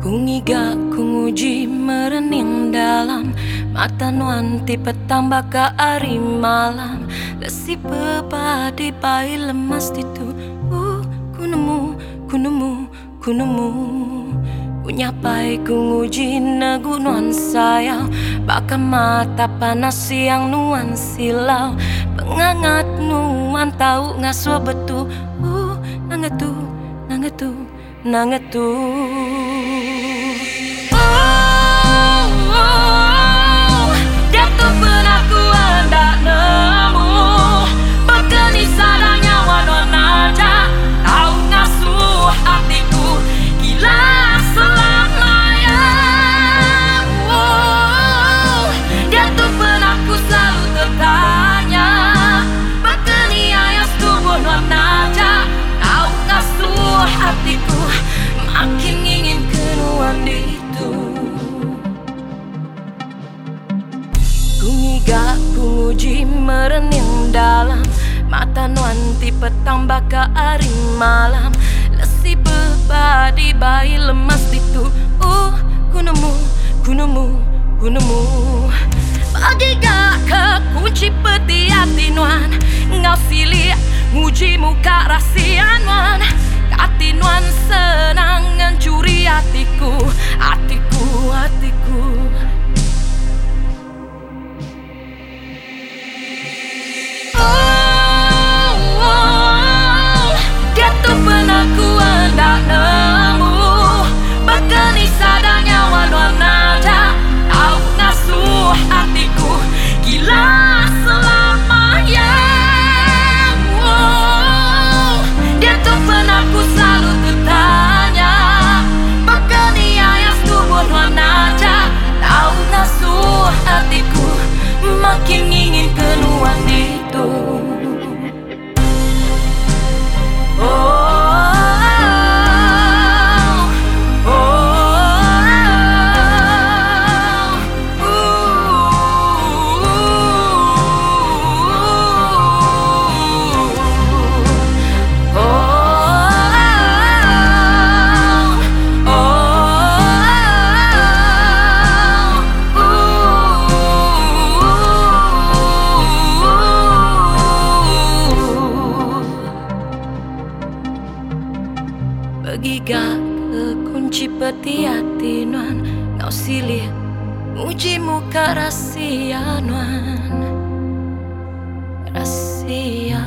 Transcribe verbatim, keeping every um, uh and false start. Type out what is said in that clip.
Kungiga kunguji merening dalam mata nuanti petang baka ari malam. Lesi pepadi pai lemas titu. Uh, kunemu, kunemu, kunemu. Kunyapai kunguji nagu nuan sayang. Baka mata panas siang nuan silau. Pengangat nuan tau ngasuh betul. Uh, nangetu, nangetu, nangetu. Kungiga kunguji merening dalam mata nuanti petang baka ari malam. Lesi bebadi bayi lemas ditu. Uh, kunemu, kunemu, kunemu. Bagi gak ke kunci peti hati nuan. Ngau silih nguji muka rahasia nuan. Hati nuan senang mencuri hatiku. Hatiku, hatiku. Makin ingin keluar itu. Begiga ke kunci peti hati nuan. Ngau silih uji muka rahasia nuan. Rahasia